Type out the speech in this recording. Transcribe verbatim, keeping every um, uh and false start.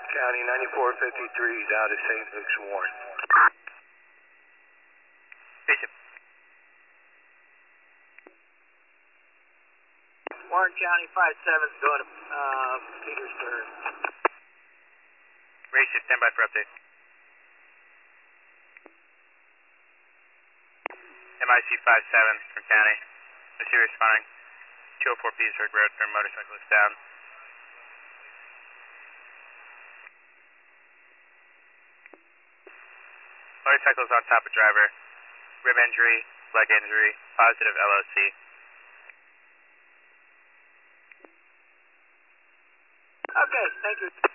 County ninety-four fifty-three is out of Saint Luke's Warren. Bishop. Warren County five seven is going to uh, Petersburg. Ratio, stand by for update. M I C five seven from County. I see responding. two oh four Petersburg Road for motorcyclist down. Motorcycle's on top of driver. Rib injury, leg injury, positive L O C. Okay, thank you.